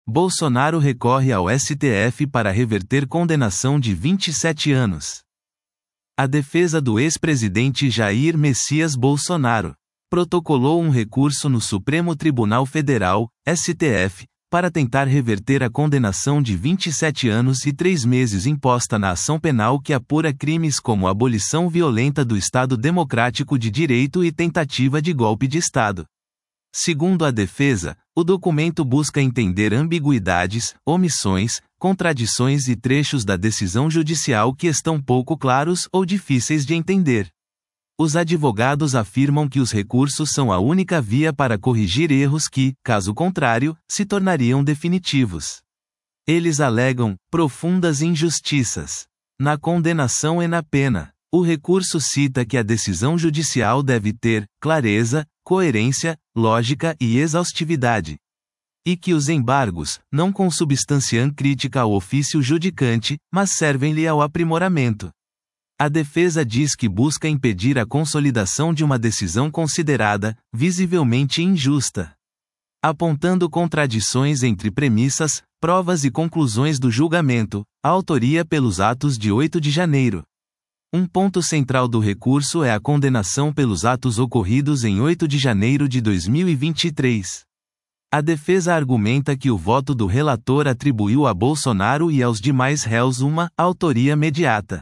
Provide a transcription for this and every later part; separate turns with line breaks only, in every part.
Bolsonaro recorre ao STF para reverter condenação de 27 anos. A defesa do ex-presidente Jair Messias Bolsonaro protocolou um recurso no Supremo Tribunal Federal, STF, para tentar reverter a condenação de 27 anos e 3 meses imposta na ação penal que apura crimes como abolição violenta do Estado Democrático de Direito e tentativa de golpe de Estado. Segundo a defesa, o documento busca entender ambiguidades, omissões, contradições e trechos da decisão judicial que estão pouco claros ou difíceis de entender. Os advogados afirmam que os recursos são a única via para corrigir erros que, caso contrário, se tornariam definitivos. Eles alegam profundas injustiças na condenação e na pena. O recurso cita que a decisão judicial deve ter clareza, coerência, lógica e exaustividade. E que os embargos não consubstanciam crítica ao ofício judicante, mas servem-lhe ao aprimoramento. A defesa diz que busca impedir a consolidação de uma decisão considerada visivelmente injusta, apontando contradições entre premissas, provas e conclusões do julgamento, a autoria pelos atos de 8 de janeiro. Um ponto central do recurso é a condenação pelos atos ocorridos em 8 de janeiro de 2023. A defesa argumenta que o voto do relator atribuiu a Bolsonaro e aos demais réus uma autoria mediata.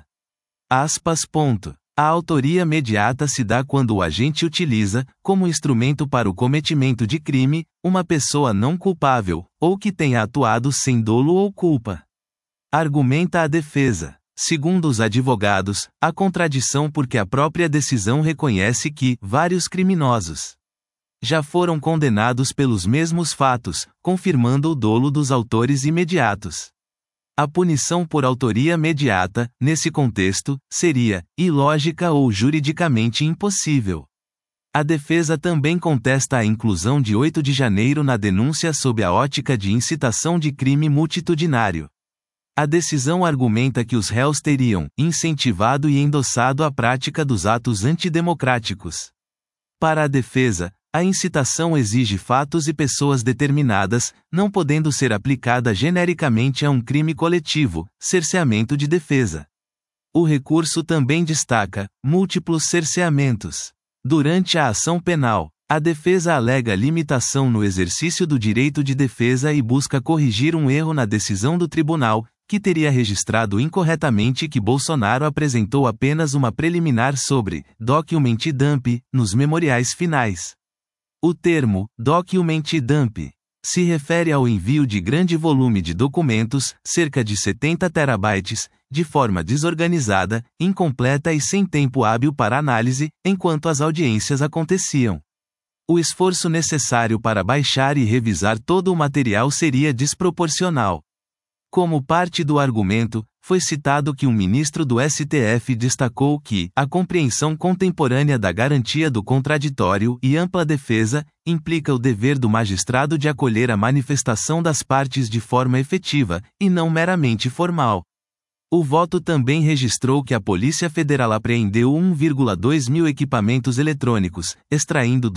A autoria mediata se dá quando o agente utiliza, como instrumento para o cometimento de crime, uma pessoa não culpável, ou que tenha atuado sem dolo ou culpa. Argumenta a defesa. Segundo os advogados, há contradição porque a própria decisão reconhece que vários criminosos já foram condenados pelos mesmos fatos, confirmando o dolo dos autores imediatos. A punição por autoria mediata, nesse contexto, seria ilógica ou juridicamente impossível. A defesa também contesta a inclusão de 8 de janeiro na denúncia sob a ótica de incitação de crime multitudinário. A decisão argumenta que os réus teriam incentivado e endossado a prática dos atos antidemocráticos. Para a defesa, a incitação exige fatos e pessoas determinadas, não podendo ser aplicada genericamente a um crime coletivo, cerceamento de defesa. O recurso também destaca múltiplos cerceamentos. Durante a ação penal, a defesa alega limitação no exercício do direito de defesa e busca corrigir um erro na decisão do tribunal, que teria registrado incorretamente que Bolsonaro apresentou apenas uma preliminar sobre document dump nos memoriais finais. O termo document dump se refere ao envio de grande volume de documentos, cerca de 70 terabytes, de forma desorganizada, incompleta e sem tempo hábil para análise, enquanto as audiências aconteciam. O esforço necessário para baixar e revisar todo o material seria desproporcional. Como parte do argumento, foi citado que um ministro do STF destacou que a compreensão contemporânea da garantia do contraditório e ampla defesa implica o dever do magistrado de acolher a manifestação das partes de forma efetiva, e não meramente formal. O voto também registrou que a Polícia Federal apreendeu 1,2 mil equipamentos eletrônicos, extraindo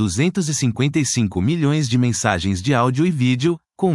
255 milhões de mensagens de áudio e vídeo, com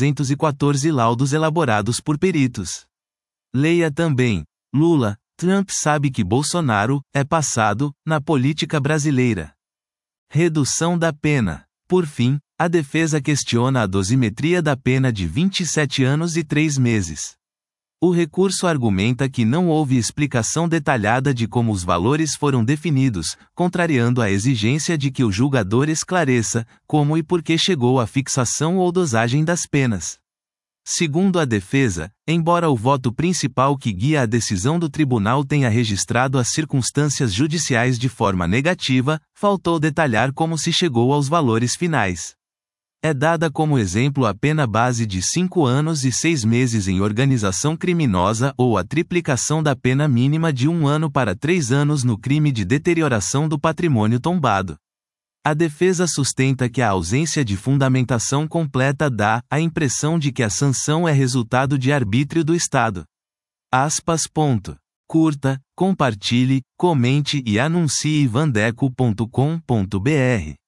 1.214 laudos elaborados por peritos. Leia também: Lula, Trump sabe que Bolsonaro é passado na política brasileira. Redução da pena. Por fim, a defesa questiona a dosimetria da pena de 27 anos e 3 meses. O recurso argumenta que não houve explicação detalhada de como os valores foram definidos, contrariando a exigência de que o julgador esclareça como e por que chegou à fixação ou dosagem das penas. Segundo a defesa, embora o voto principal que guia a decisão do tribunal tenha registrado as circunstâncias judiciais de forma negativa, faltou detalhar como se chegou aos valores finais. É dada como exemplo a pena base de 5 anos e 6 meses em organização criminosa ou a triplicação da pena mínima de 1 ano para 3 anos no crime de deterioração do patrimônio tombado. A defesa sustenta que a ausência de fundamentação completa dá a impressão de que a sanção é resultado de arbítrio do Estado. Curta, compartilhe, comente e anuncie vandeco.com.br.